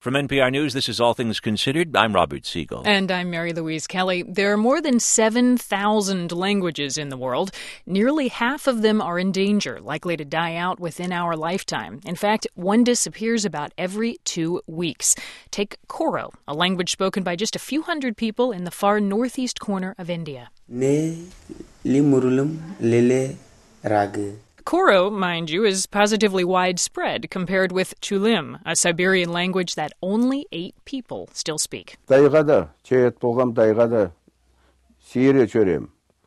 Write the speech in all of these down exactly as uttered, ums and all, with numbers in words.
From N P R News, this is All Things Considered. I'm Robert Siegel. And I'm Mary Louise Kelly. There are more than seven thousand languages in the world. Nearly half of them are in danger, likely to die out within our lifetime. In fact, one disappears about every two weeks. Take Koro, a language spoken by just a few hundred people in the far northeast corner of India. Ne limurulum lele rag. Koro, mind you, is positively widespread compared with Chulim, a Siberian language that only eight people still speak. Дайгада, чеет болгам дайгада, сире чөрем.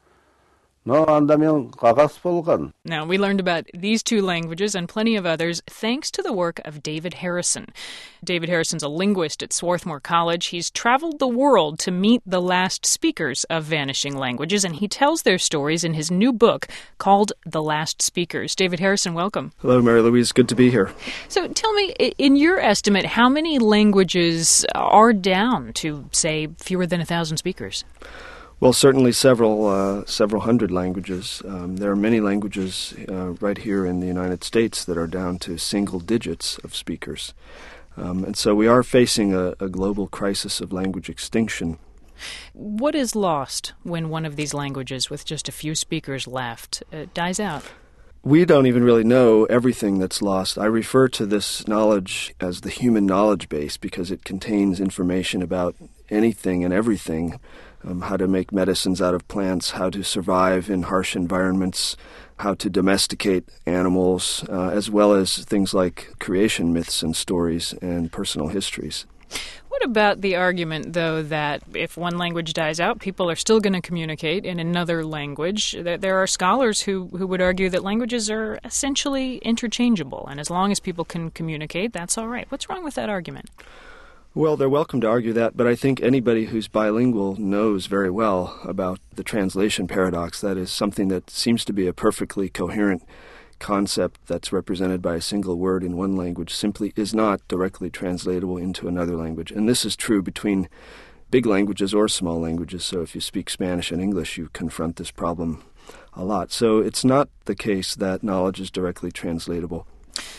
No, андамен кагас болган. Now, we learned about these two languages and plenty of others thanks to the work of David Harrison. David Harrison's a linguist at Swarthmore College. He's traveled the world to meet the last speakers of vanishing languages, and he tells their stories in his new book called The Last Speakers. David Harrison, welcome. Hello, Mary Louise. Good to be here. So tell me, in your estimate, how many languages are down to, say, fewer than a thousand speakers? Well, certainly several uh, several hundred languages. Um, there are many languages uh, right here in the United States that are down to single digits of speakers. Um, and so we are facing a, a global crisis of language extinction. What is lost when one of these languages, with just a few speakers left, uh, dies out? We don't even really know everything that's lost. I refer to this knowledge as the human knowledge base because it contains information about anything and everything. Um, how to make medicines out of plants, how to survive in harsh environments, how to domesticate animals, uh, as well as things like creation myths and stories and personal histories. What about the argument, though, that if one language dies out, people are still going to communicate in another language? There are scholars who, who would argue that languages are essentially interchangeable, and as long as people can communicate, that's all right. What's wrong with that argument? Well, they're welcome to argue that, but I think anybody who's bilingual knows very well about the translation paradox. That is something that seems to be a perfectly coherent concept that's represented by a single word in one language simply is not directly translatable into another language. And this is true between big languages or small languages. So if you speak Spanish and English, you confront this problem a lot. So it's not the case that knowledge is directly translatable.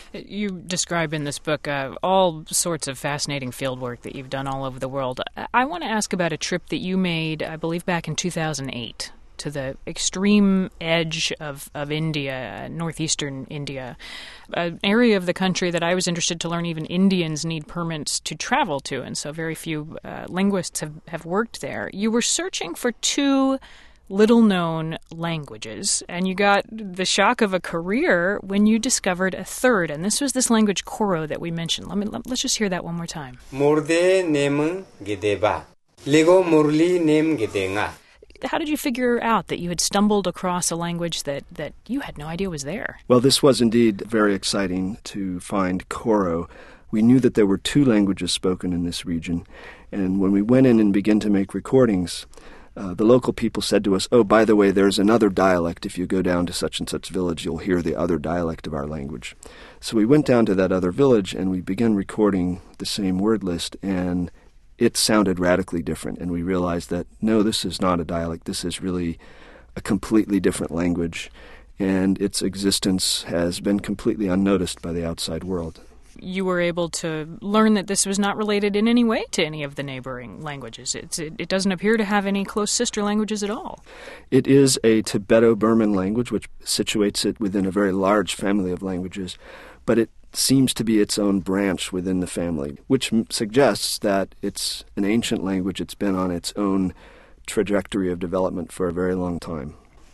You describe in this book uh, all sorts of fascinating field work that you've done all over the world. I want to ask about a trip that you made, I believe, back in two thousand eight to the extreme edge of, of India, uh, northeastern India, an area of the country that I was interested to learn even Indians need permits to travel to, and so very few uh, linguists have, have worked there. You were searching for two little-known languages, and you got the shock of a career when you discovered a third, and this was this language Koro that we mentioned. Let me let, let's just hear that one more time. Murde nem gedeba. Lego murli nem gedenga. How did you figure out that you had stumbled across a language that, that you had no idea was there? Well, this was indeed very exciting to find Koro. We knew that there were two languages spoken in this region, and when we went in and began to make recordings, Uh, the local people said to us, oh, by the way, there's another dialect. If you go down to such and such village, you'll hear the other dialect of our language. So we went down to that other village and we began recording the same word list, and it sounded radically different. And we realized that, no, this is not a dialect. This is really a completely different language, and its existence has been completely unnoticed by the outside world. You were able to learn that this was not related in any way to any of the neighboring languages. It's, it, it doesn't appear to have any close sister languages at all. It is a Tibeto-Burman language, which situates it within a very large family of languages, but it seems to be its own branch within the family, which m- suggests that it's an ancient language. It's been on its own trajectory of development for a very long time.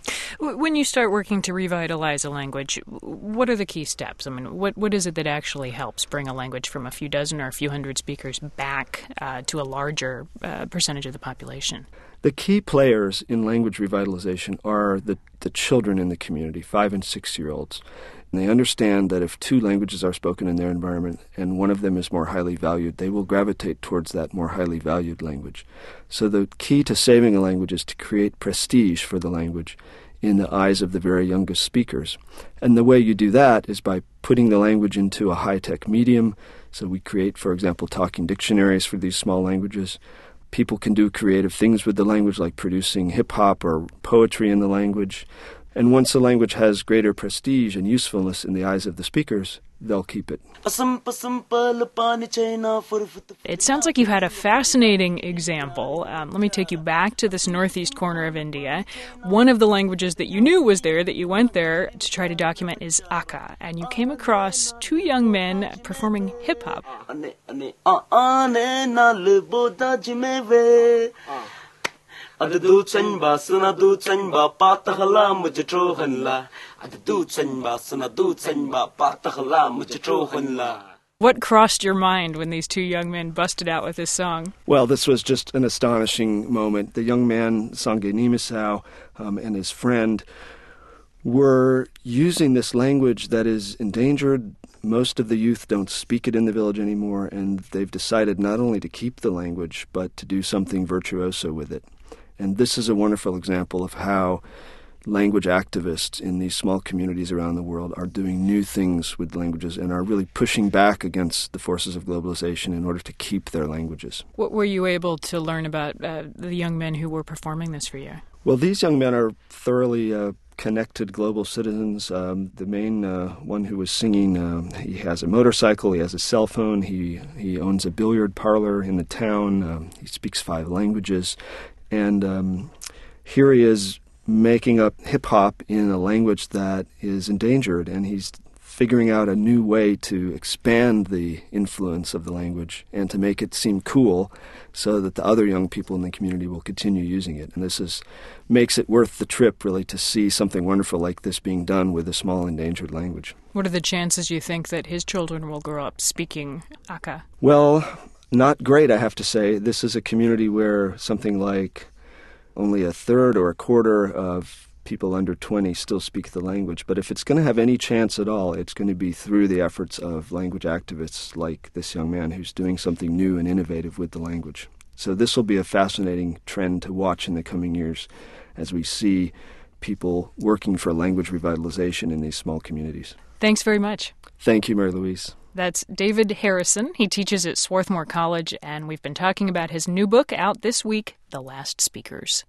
When you start working to revitalize a language, what are the key steps? I mean, what what is it that actually helps bring a language from a few dozen or a few hundred speakers back uh, to a larger uh, percentage of the population? The key players in language revitalization are the, the children in the community, five and six-year-olds. And they understand that if two languages are spoken in their environment and one of them is more highly valued, they will gravitate towards that more highly valued language. So the key to saving a language is to create prestige for the language in the eyes of the very youngest speakers. And the way you do that is by putting the language into a high-tech medium. So we create, for example, talking dictionaries for these small languages. People can do creative things with the language, like producing hip-hop or poetry in the language. And once a language has greater prestige and usefulness in the eyes of the speakers, they'll keep it. It sounds like you had a fascinating example. Um, let me take you back to this northeast corner of India. One of the languages that you knew was there, that you went there to try to document, is Akka. And you came across two young men performing hip-hop. What crossed your mind when these two young men busted out with this song? Well, this was just an astonishing moment. The young man, Sange Nimisau, um, and his friend were using this language that is endangered. Most of the youth don't speak it in the village anymore, and they've decided not only to keep the language, but to do something virtuoso with it. And this is a wonderful example of how language activists in these small communities around the world are doing new things with languages and are really pushing back against the forces of globalization in order to keep their languages. What were you able to learn about uh, the young men who were performing this for you? Well, these young men are thoroughly uh, connected global citizens. Um, the main uh, one who was singing, uh, he has a motorcycle, he has a cell phone, he, he owns a billiard parlor in the town, um, he speaks five languages. And um, here he is making up hip-hop in a language that is endangered, and he's figuring out a new way to expand the influence of the language and to make it seem cool so that the other young people in the community will continue using it. And this is makes it worth the trip, really, to see something wonderful like this being done with a small endangered language. What are the chances you think that his children will grow up speaking Akka? Well, not great, I have to say. This is a community where something like only a third or a quarter of people under twenty still speak the language. But if it's going to have any chance at all, it's going to be through the efforts of language activists like this young man who's doing something new and innovative with the language. So this will be a fascinating trend to watch in the coming years as we see people working for language revitalization in these small communities. Thanks very much. Thank you, Mary Louise. That's David Harrison. He teaches at Swarthmore College, and we've been talking about his new book out this week, The Last Speakers.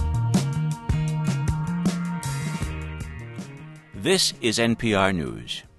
This is N P R News.